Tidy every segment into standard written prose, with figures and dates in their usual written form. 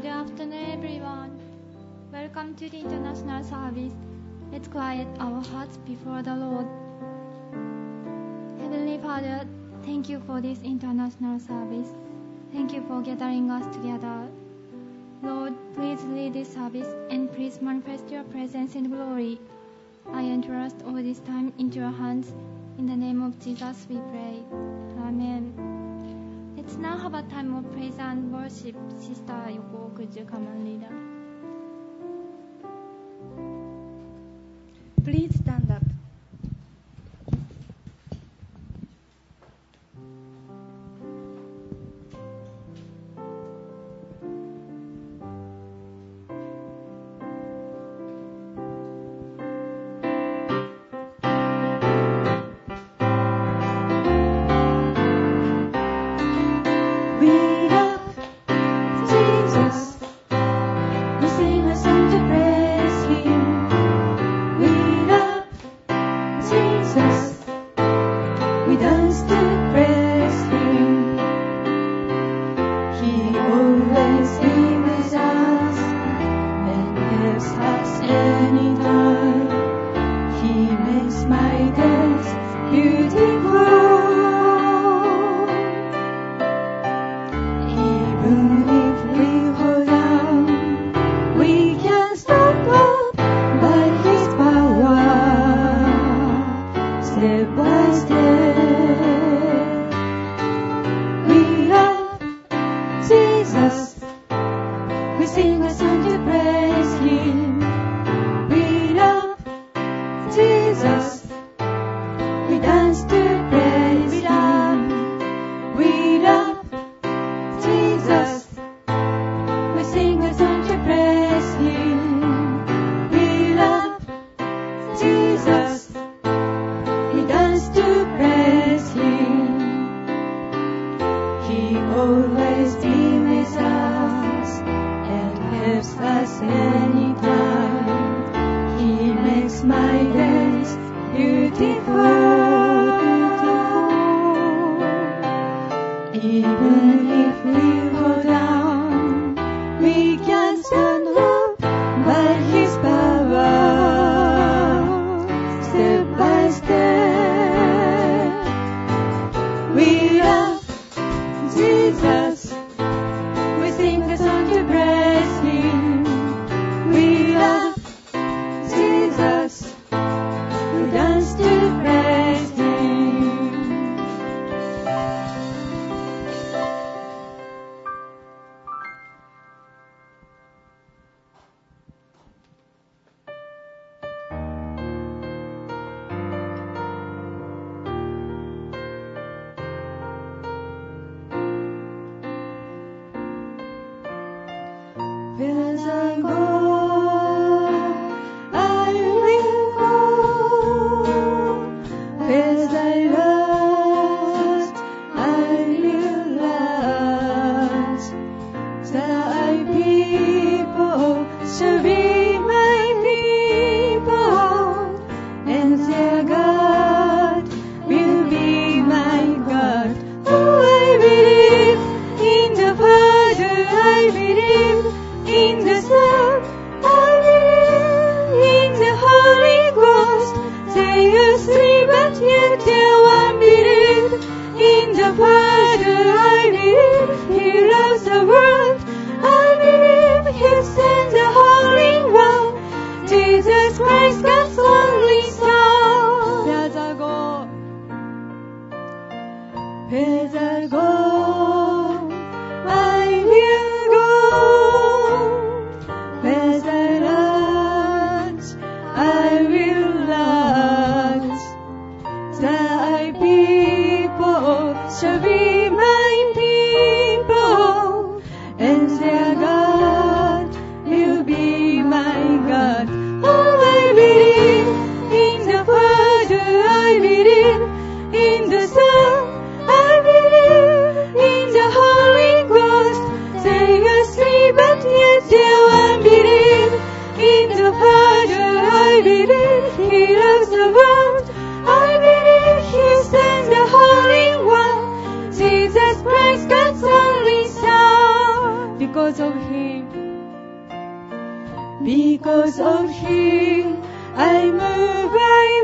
Good afternoon, everyone. Welcome to the international service. Let's quiet our hearts before the Lord. Heavenly Father, thank you for this international service. Thank you for gathering us together. Lord, please lead this service and please manifest your presence in glory. I entrust all this time into your hands. In the name of Jesus we pray. Amen. Let's now have a time of praise and worship. Sister Yoko, could you come and lead us? Please stand up. Because of Him, Because of Him, I move, I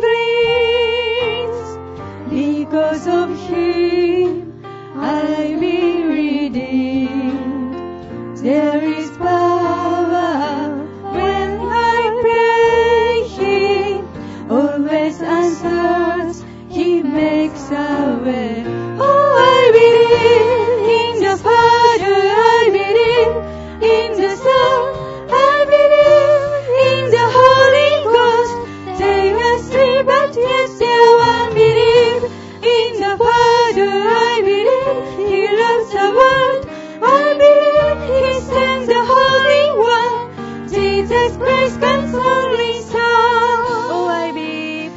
breathe. Because of Him, I be redeemed. There is power when I pray. He always answers. He makes a way. Oh, I believe in the Father. I believe in the Son. I believe in the Holy Ghost. They are three, but yet they're one. Believe in the Father. I believe He loves the world. I believe He sent the Holy One, Jesus Christ, God's only Son. Oh, I believe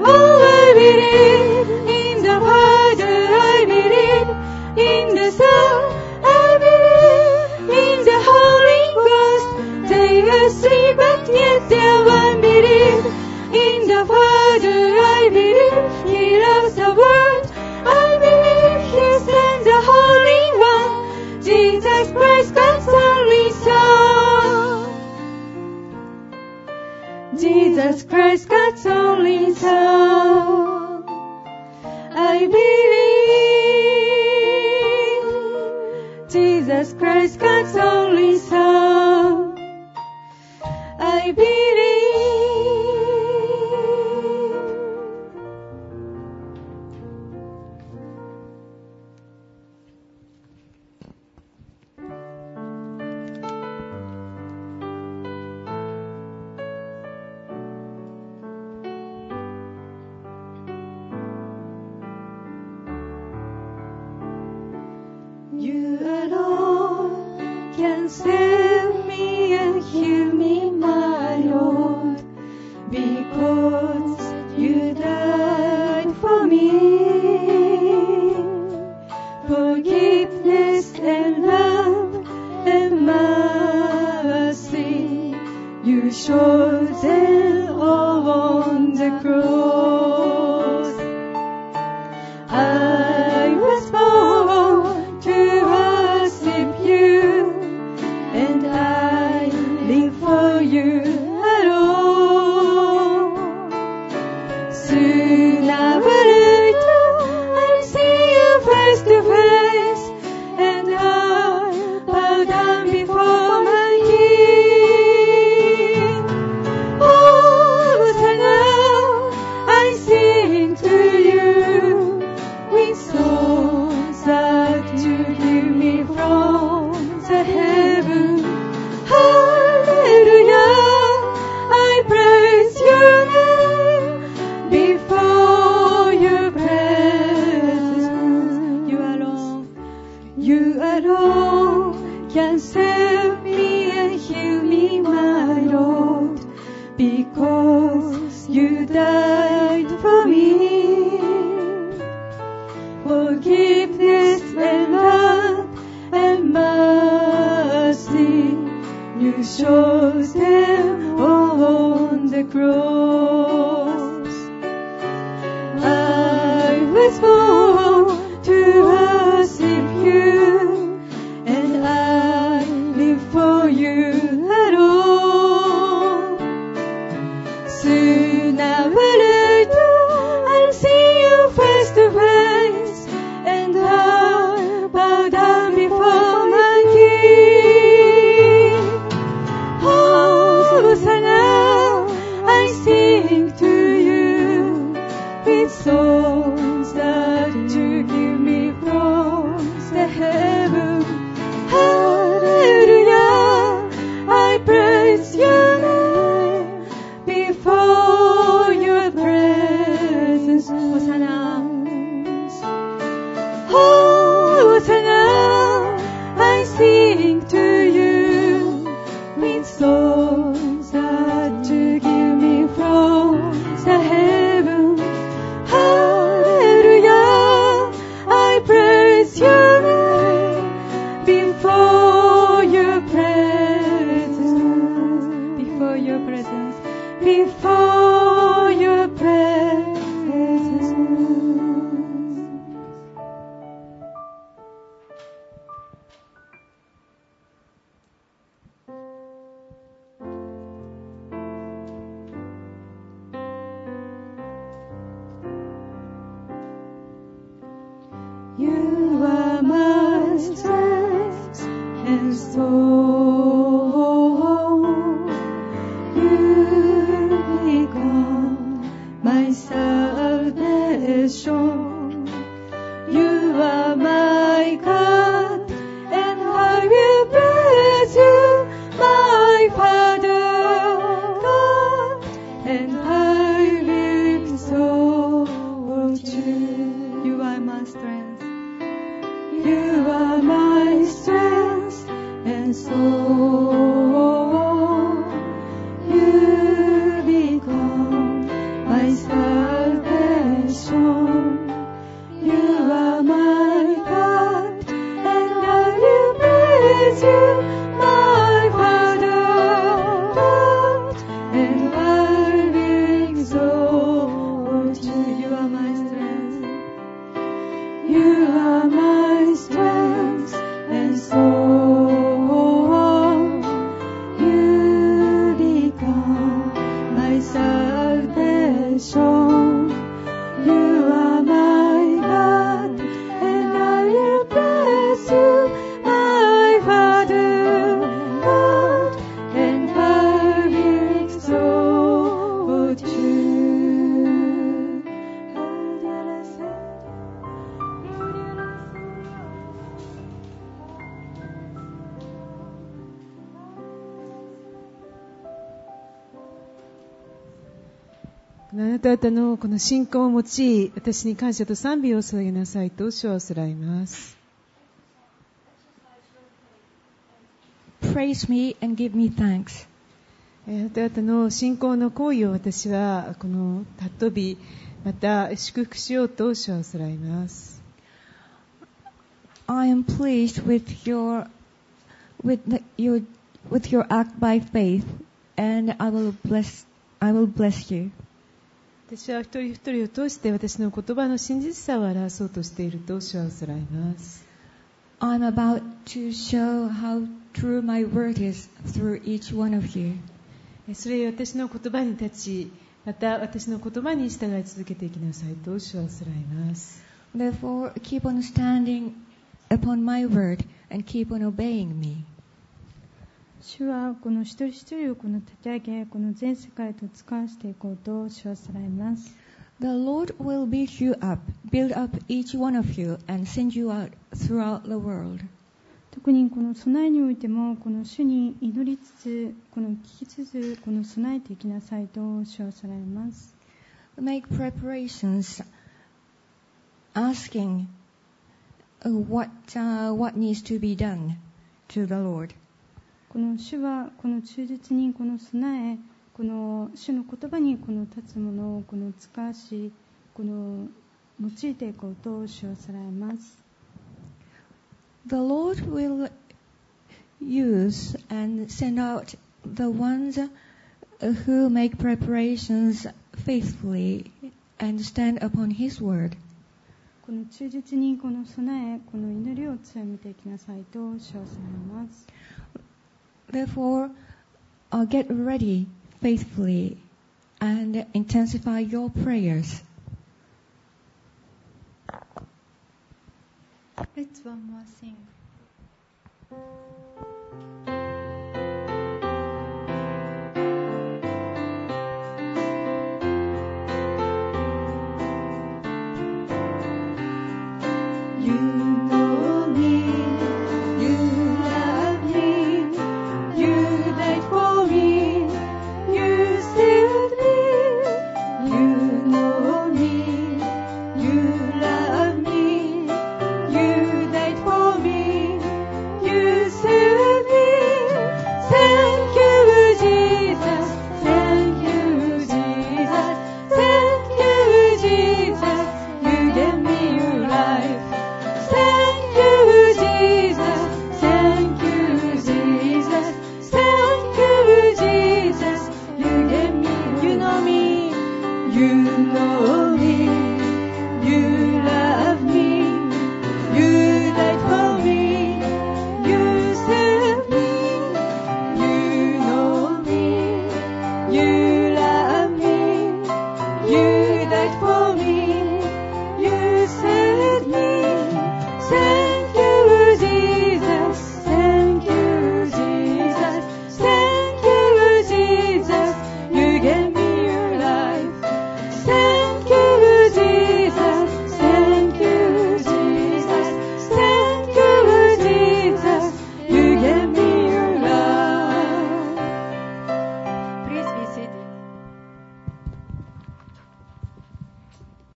in the Father. I believe in the Son. I believe in the Holy Ghost. They are three, but yet they're one. Believe in the Father. I believe He loves the world. I believe He sent the Holy One, Jesus Christ, God's only Son. Jesus Christ, God's only Son. I believe. Jesus Christ, God's only Son. I believe. You alone can save me and heal me, my Lord, because you died for me. Forgiveness and love and mercy, you showed them all on the cross. I was born to worship you, and I live for you alone. Sooner or later, I'll see you face to face, and I'll bow down before my King. Oh, so now I sing to you with songs that you give me from the heaven. Hallelujah, I praise your name before your presence. You alone can save me and heal me, my Lord, because you died for me. Forgiveness and love and mercy, you showed them all on the cross. I was born to worship you, and I live for you alone. Sooner or later, I'll see you face to face, and I'll bow down before my King. Oh, so now I sing to you with songs that you give me from the heaven. Hallelujah, I praise your name before your presence. Hosanna. Hosanna, I sing to you with songs that you give me from the heaven. Hallelujah, I praise your name before your presence. Before your presence. Before your presence. strength and soul. You become my salvation. You are my God, and I will praise you, my Father God, and I will exalt you. You are my strength. You are my strength and soul. You become my salvation. You are my God, and I will praise you, my Father God, and I will exalt you. You are my strength. You are my strength and soul. You become my salvation. You are my God, and I will praise you, my Father God, and I will exalt you. あなた方のこの信仰を用い、私に感謝と賛美を捧げなさいと主はおすらいます。 Praise me and give me thanks. あなた方の信仰の行為を私はこの尊び、また祝福しようと主はおすらいます。 I am pleased with your act by faith, and I will bless you. 私は一人一人を通して私の言葉の真実さを表そうとしていると主はおすらいます。 I'm about to show how true my word is through each one of you. それより私の言葉に立ち、また私の言葉に従い続けていきなさいと主はおすらいます。 Therefore, keep on standing upon my word and keep on obeying me. 主はこの一人一人をこの立て上げ、この全世界と使わしていこうと主はさらいます。 The Lord will build you up, build up each one of you, and send you out throughout the world. 特にこの備えにおいても、この主に祈りつつ、この聞きつつ、この備えていきなさいと主はさらいます。 Make preparations, asking what needs to be done to the Lord. この主はこの忠実にこの備え、この主の言葉にこの立つものをこの使わし、この用いていこうと主はさらいます。 The Lord will use and send out the ones who make preparations faithfully and stand upon His word. この忠実にこの備え、この祈りを強めていきなさいと主はさらいます。 Therefore, get ready faithfully and intensify your prayers. Let's one more thing.